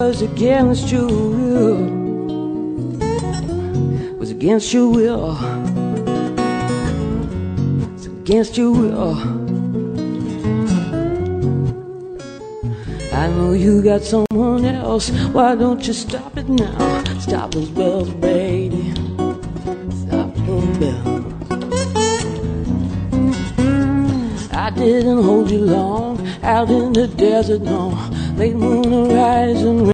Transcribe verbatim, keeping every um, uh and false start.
was against your will, was against your will, it's against your will. I know you got someone else, why don't you stop it now? Stop those bells, baby, stop those bells. I didn't hold you long, out in the desert, no. Late moon horizon,